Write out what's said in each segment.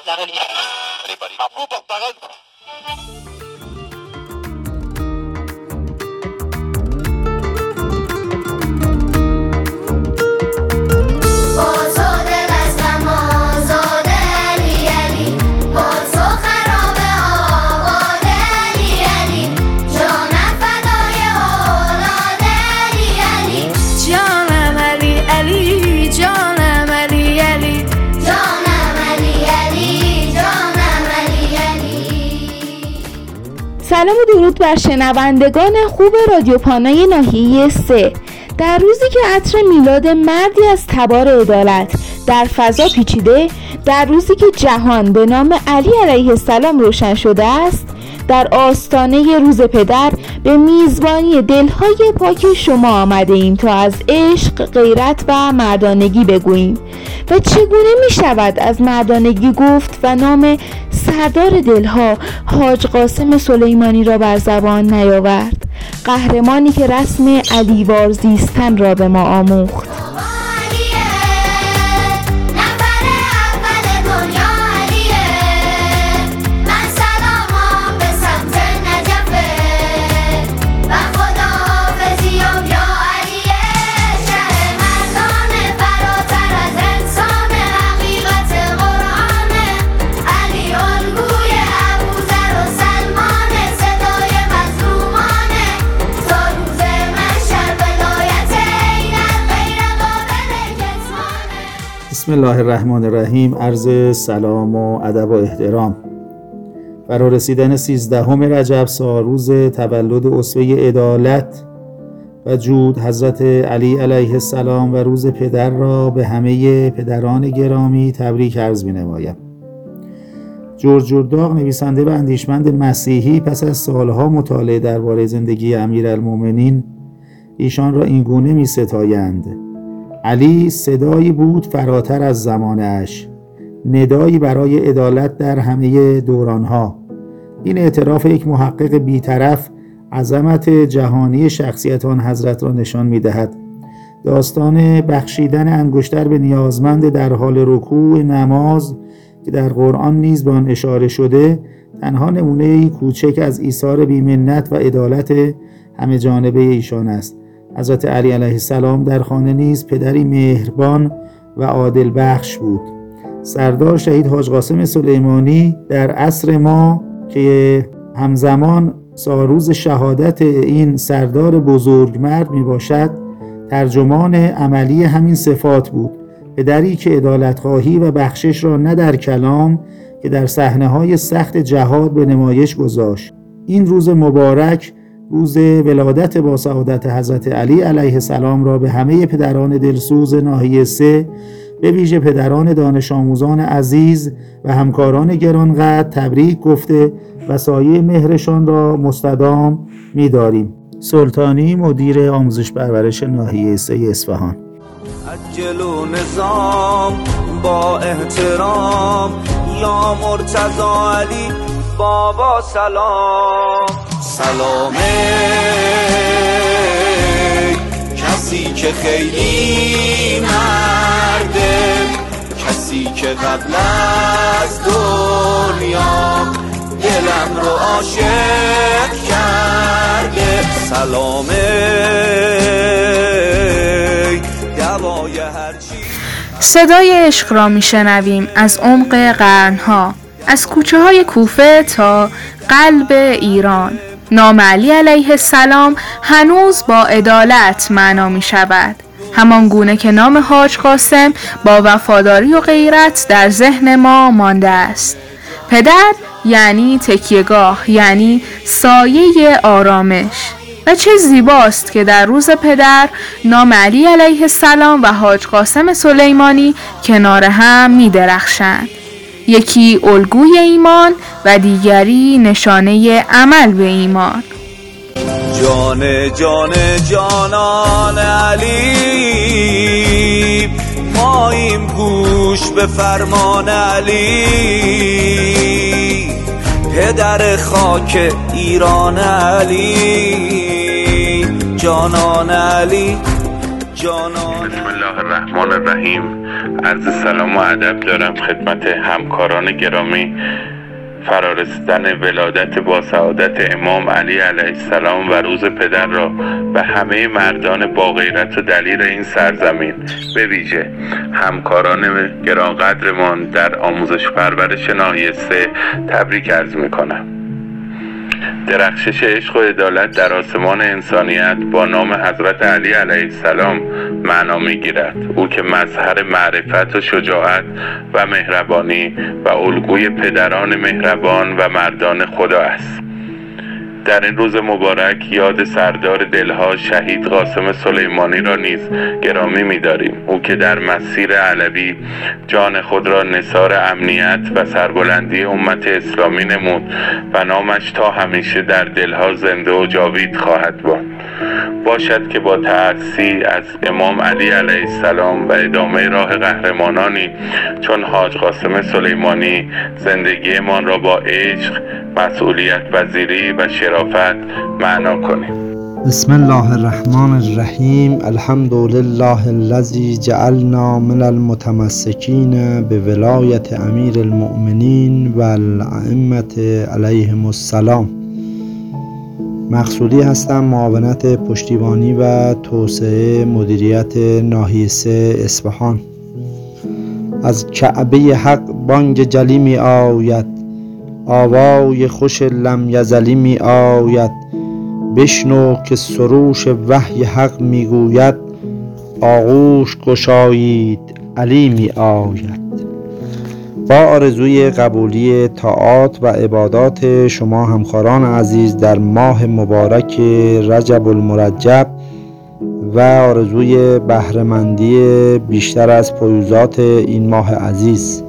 سلام و درود بر شنوندگان خوب رادیو پانای ناحیه 3. در روزی که عطر میلاد مردی از تبار عدالت در فضا پیچیده، در روزی که جهان به نام علی علیه السلام روشن شده است، در آستانه روز پدر به میزبانی دلهای پاک شما آمده ایم تا از عشق، غیرت و مردانگی بگوییم. و چگونه می شود از مردانگی گفت و نام سردار دلها حاج قاسم سلیمانی را بر زبان نیاورد، قهرمانی که رسم علیوار زیستن را به ما آموخت. بسم الله الرحمن الرحیم. عرض سلام و ادب و احترام. فرا رسیدن 13 رجب سا روز تولد اسوه عدالت و جود حضرت علی علیه السلام و روز پدر را به همه پدران گرامی تبریک عرض می‌نمایم. جورج جرداق، نویسنده و اندیشمند مسیحی، پس از سالها مطالعه درباره زندگی امیرالمومنین ایشان را اینگونه می‌ستایند: علی صدایی بود فراتر از زمانش، ندایی برای عدالت در همه دورانها. این اعتراف یک محقق بی‌طرف عظمت جهانی شخصیت آن حضرت را نشان می‌دهد. داستان بخشیدن انگشتر به نیازمند در حال رکوع نماز که در قرآن نیز به آن اشاره شده، تنها نمونه کوچک از ایثار بی‌منت و عدالت همه جانبه ایشان است. حضرت علی علیه السلام در خانه نیز پدری مهربان و عادل بخش بود. سردار شهید حاج قاسم سلیمانی در عصر ما که همزمان ساروز شهادت این سردار بزرگمرد می باشد، ترجمان عملی همین صفات بود. پدری که عدالت‌خواهی و بخشش را نه در کلام که در صحنه‌های سخت جهاد به نمایش گذاشت. این روز مبارک، روز ولادت با سعادت حضرت علی علیه السلام را به همه پدران دلسوز ناحیه 3، به ویژه پدران دانش آموزان عزیز و همکاران گرانقدر تبریک گفته و سایه مهرشان را مستدام می‌داریم. سلطانی، مدیر آموزش پرورش ناحیه 3 اصفهان. عجل و نظام با احترام یا مرتضی علی بابا سلام. سلامه کسی که خیلی مرده، کسی که قبل از دنیا دلم رو عاشق کرده. سلامه دوای هرچی. صدای عشق را میشنویم از عمق قرنها، از کوچه های کوفه تا قلب ایران. نام علی علیه السلام هنوز با عدالت معنا می شود، همان گونه که نام حاج قاسم با وفاداری و غیرت در ذهن ما مانده است. پدر یعنی تکیهگاه، یعنی سایه آرامش. و چه زیباست که در روز پدر نام علی علیه السلام و حاج قاسم سلیمانی کنار هم می درخشند. یکی الگوی ایمان و دیگری نشانه عمل به ایمان. جان جان جانان علی، ماییم گوش به فرمان علی. پدر خاک ایران علی، جانان علی، جانان. بسم الله الرحمن الرحیم. عرض سلام و ادب دارم خدمت همکاران گرامی. فرارسیدن ولادت با سعادت امام علی علیه السلام و روز پدر را به همه مردان با غیرت و دلیر این سرزمین، به ویژه همکاران گرانقدرمان در آموزش پرورش ناحیه 3 تبریک عرض می‌کنم. درخشش عشق و عدالت در آسمان انسانیت با نام حضرت علی علیه السلام معنا می‌گیرد. او که مظهر معرفت و شجاعت و مهربانی و الگوی پدران مهربان و مردان خدا است. در این روز مبارک یاد سردار دلها شهید قاسم سلیمانی را نیز گرامی می‌داریم. او که در مسیر علوی جان خود را نثار امنیت و سربلندی امت اسلامی نمود و نامش تا همیشه در دلها زنده و جاوید خواهد باشد که با تأسی از امام علی علیه السلام و ادامه راه قهرمانانی چون حاج قاسم سلیمانی زندگیمان را با عشق، مسئولیت پذیری و شرافت معنا کنیم. بسم الله الرحمن الرحیم. الحمد لله الذی جعلنا من المتمسکین به ولایت امیر المؤمنین و الائمة علیهم السلام. مقصودی هستم، معاونت پشتیبانی و توسعه مدیریت ناحیه 3 اصفهان. از کعبه حق بانگ جلی می آید، آوای خوش لم یزلی می آید. بشنو که سروش وحی حق می گوید، آغوش گشایید علی می آید. با آرزوی قبولی طاعات و عبادات شما همکاران عزیز در ماه مبارک رجب المرجب و آرزوی بهره‌مندی بیشتر از فیوضات این ماه عزیز،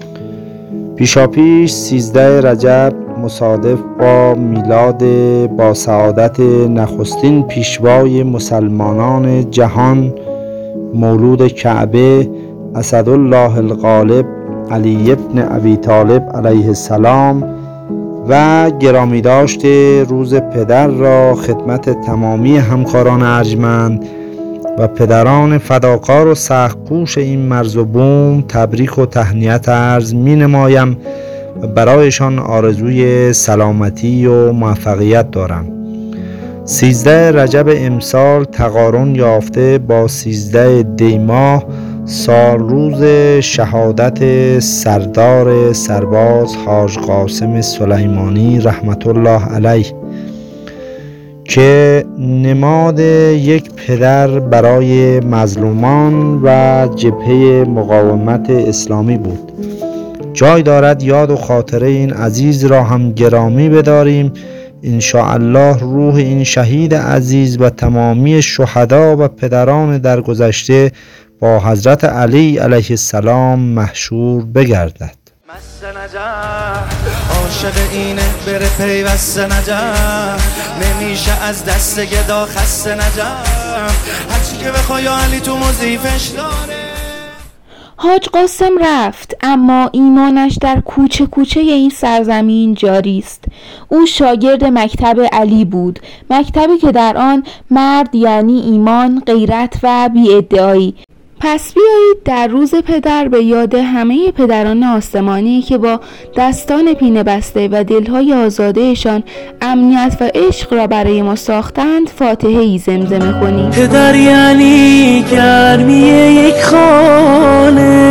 پیشاپیش 13 رجب مصادف با میلاد با سعادت نخستین پیشوای مسلمانان جهان، مولود کعبه اسدالله الغالب علی ابن ابی طالب علیه السلام و گرامی داشته روز پدر را خدمت تمامی همکاران ارجمند و پدران فداکار و سخت‌کوش این مرز و بوم تبریک و تهنیت عرض می نمایم و برایشان آرزوی سلامتی و موفقیت دارم. 13 رجب امسال تقارن یافته با 13 دی ماه سال روز شهادت سردار سرباز حاج قاسم سلیمانی رحمت الله علیه که نماد یک پدر برای مظلومان و جبهه مقاومت اسلامی بود. جای دارد یاد و خاطره این عزیز را هم گرامی بداریم. انشاءالله روح این شهید عزیز و تمامی شهدا و پدران درگذشته با حضرت علی علیه السلام محشور بگردد. مست نجف عاشق اینه بره پیوست نجف، نمیشه از دست گدا خسته نجف، هرچی که بخوای علی تو مضیفش داره. حاج قاسم رفت، اما ایمانش در کوچه کوچه این سرزمین جاری است. او شاگرد مکتب علی بود، مکتبی که در آن مرد یعنی ایمان، غیرت و بی‌ادعایی. پس بیایید در روز پدر به یاد همه پدران آسمانی که با دستان پینه بسته و دلهای آزادهشان امنیت و عشق را برای ما ساختند فاتحه‌ای زمزمه کنیم. پدر یعنی گرمی یک خانه،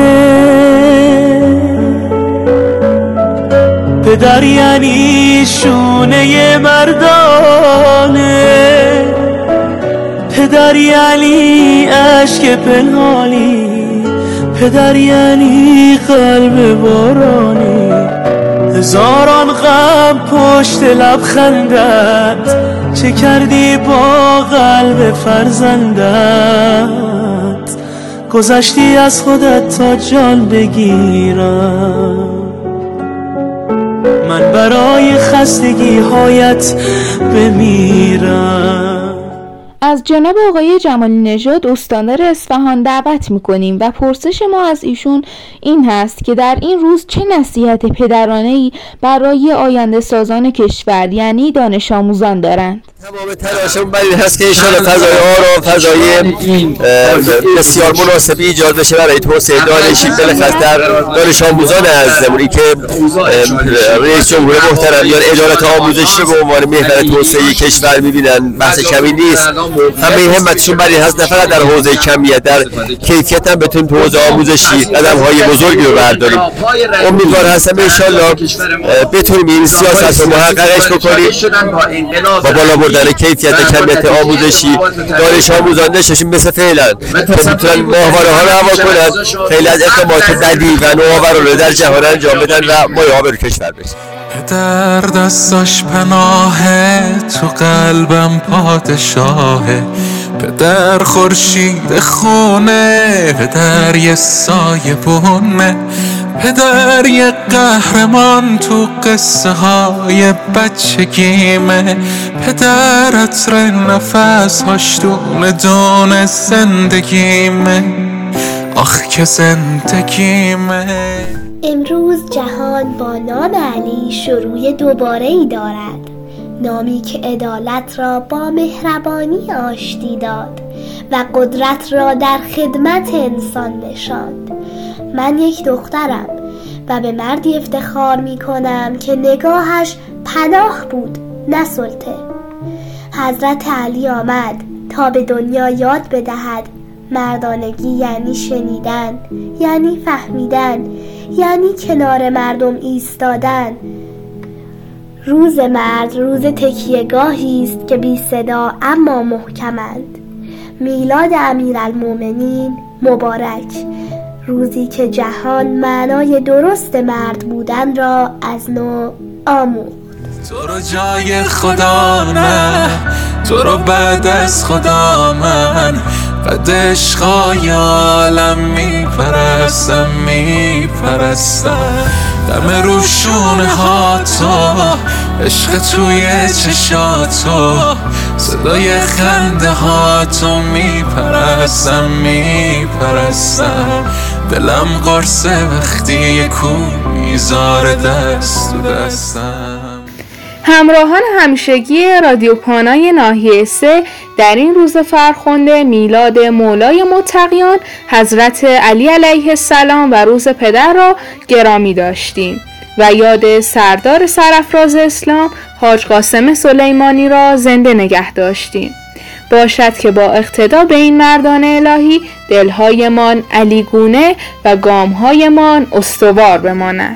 پدر یعنی شونه مردانه، پدر یعنی عشق پنهانی، پدر یعنی قلب بارانی. هزاران غم پشت لبخندت، چه کردی با قلب فرزندت؟ گذشتی از خودت تا جان بگیرم، من برای خستگی هایت بمیرم. از جناب آقای جمالی نژاد استاندار اصفهان دعوت میکنیم و پرسش ما از ایشون این هست که در این روز چه نصیحت پدرانه‌ای برای آینده سازان کشور یعنی دانش آموزان دارند؟ تمام تلاشمون بر این هست که انشاءالله فضای آرام، فضای بسیار مناسبی ایجاد بشه برای توسعه دانشی، بالاخص در دانش آموزان عزیزمونی که رئیس جمهور محترم یا عدالت آموزشی به عنوان محور توسعه کشور می‌بینن. بحث کمی نیست، همه همتشون بر این هست نه فقط در حوزه کمیت، در کیفیت هم بتونیم تو حوزه آموزشی قدم‌های بزرگی رو برداریم. امیدوار هستم انشاءالله بتونیم این سیاست رو محققش بکنیم با بالا بردن کیفیت کمیت آموزشی. دانش آموزان نشاشیم مثل فعلا که میتونن ماهواره ها رو هوا کنن، خیلی از اقدامات بدی و نوآورانه در جهان انجام بدن و مایه آبرو کشور بشه. پدر دستاش پناهه، تو قلبم پادشاهه. پدر خورشید خونه، پدر یه سایه بونه. پدر یه قهرمان تو قصه های بچگیمه. پدر عطر نفس هاش دونه زندگیمه. آخ که زندگیمه. امروز جهان با نام علی شروع دوباره‌ای دارد، نامی که عدالت را با مهربانی آشتی داد و قدرت را در خدمت انسان نشاند. من یک دخترم و به مردی افتخار می کنم که نگاهش پناه بود نه سلطه. حضرت علی آمد تا به دنیا یاد بدهد مردانگی یعنی شنیدن، یعنی فهمیدن، یعنی کنار مردم ایستادن. روز مرد روز تکیه‌گاهی است که بی صدا اما محکمند. میلاد امیرالمومنین مبارک، روزی که جهان معنای درست مرد بودن را از نو آموخت. تو رو جای خدا نه، تو رو بعد از خدا من، قد عشقای عالم میپرستم. دم روشونه ها تو، عشق توی چشاتو، صدای خنده ها تو میپرستم. دلم قرصه وقتی یه کو میذاره دست تو دستم. همراهان همیشگی رادیو پانای ناحیه 3 در این روز فرخنده میلاد مولای متقیان حضرت علی علیه السلام و روز پدر را گرامی داشتیم و یاد سردار سرافراز اسلام حاج قاسم سلیمانی را زنده نگه داشتیم. باشد که با اقتدا به این مردان الهی دلهایمان علیگونه و گامهایمان استوار بماند.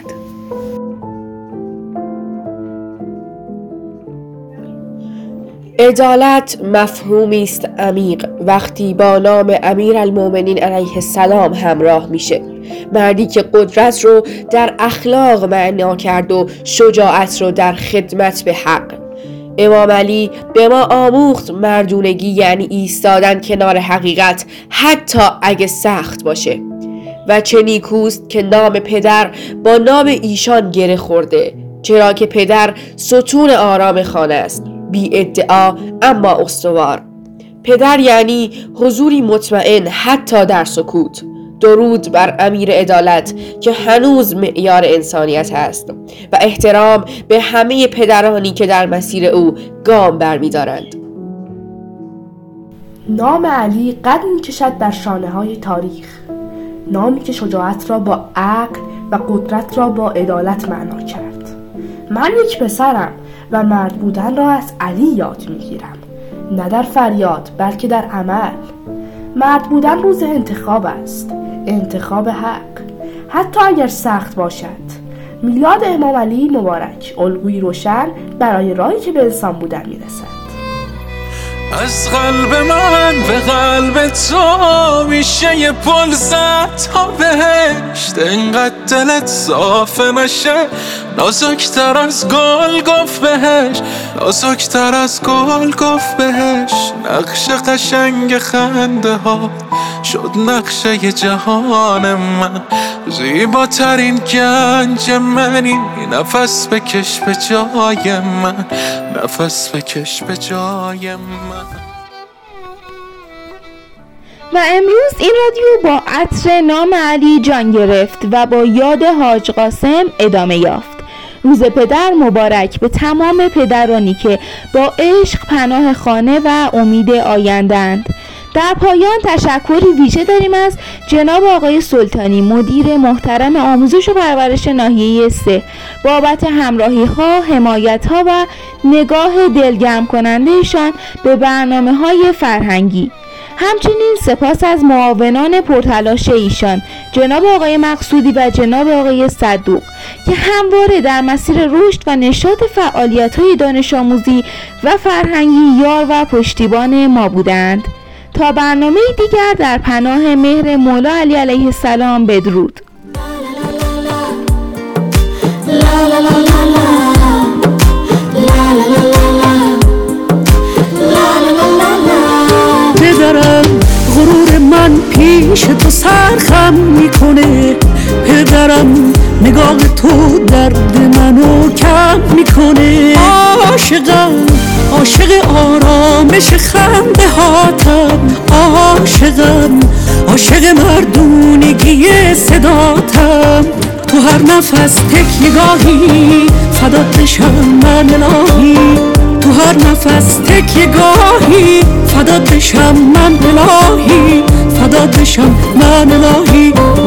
عدالت مفهومی است عمیق وقتی با نام امیرالمومنین علیه السلام همراه میشه. مردی که قدرت رو در اخلاق معنا کرد و شجاعت رو در خدمت به حق. امام علی به ما آموخت مردونگی یعنی ایستادن کنار حقیقت حتی اگه سخت باشه. و چه نیکوست که نام پدر با نام ایشان گره خورده، چرا که پدر ستون آرام خانه است، بی ادعا اما استوار. پدر یعنی حضوری مطمئن حتی در سکوت. درود بر امیر عدالت که هنوز معیار انسانیت است و احترام به همه پدرانی که در مسیر او گام برمی‌دارند. نام علی قد می‌کشد در شانه‌های تاریخ، نامی که شجاعت را با عقل و قدرت را با عدالت معنا کرد. من یک پسرم و مرد بودن را از علی یاد می‌گیرم، نه در فریاد بلکه در عمل. مرد بودن روز انتخاب است، انتخاب حق، حتی اگر سخت باشد. میلاد امام علی مبارک، الگویی روشن برای راهی که به انسان بودن میرسد. از قلب من به قلب تو میشه یه پل زد تا بهشت. اینقدر دلت صافه نشه، نازکتر از گل گفت بهش، نازکتر از گل گفت بهش. نقش قشنگ خنده ها شد نقشه جهان من، زیباترین گنج منی، نفس بکش به جای من، نفس بکش به جای من. و امروز این رادیو با عطر نام علی جان گرفت و با یاد حاج قاسم ادامه یافت. روز پدر مبارک به تمام پدرانی که با عشق پناه خانه و امید آینده‌اند. در پایان تشکری ویژه داریم از جناب آقای سلطانی، مدیر محترم آموزش و پرورش ناحیه 3 بابت همراهی‌ها، حمایت‌ها و نگاه دلگرم کننده‌شان به برنامه‌های فرهنگی. همچنین سپاس از معاونان پرتلاش ایشان، جناب آقای مقصودی و جناب آقای صدوق، که همواره در مسیر رشد و نشاط فعالیت‌های دانش آموزی و فرهنگی یار و پشتیبان ما بودند. تا برنامه دیگر در پناه مهر مولا علی علیه السلام بدرود. پدرم غرور من پیش تو سرخم میکنه، پدرم نگاه تو درد منو کم میکنه. عاشقم عاشق آرامش خنده هاتم، عاشقم عاشق مردونگی صداتم. تو هر نفس تکیه‌گاهی فدات بشم من الهی، تو هر نفس تکیه‌گاهی فدات بشم من الهی، فدات بشم من الهی.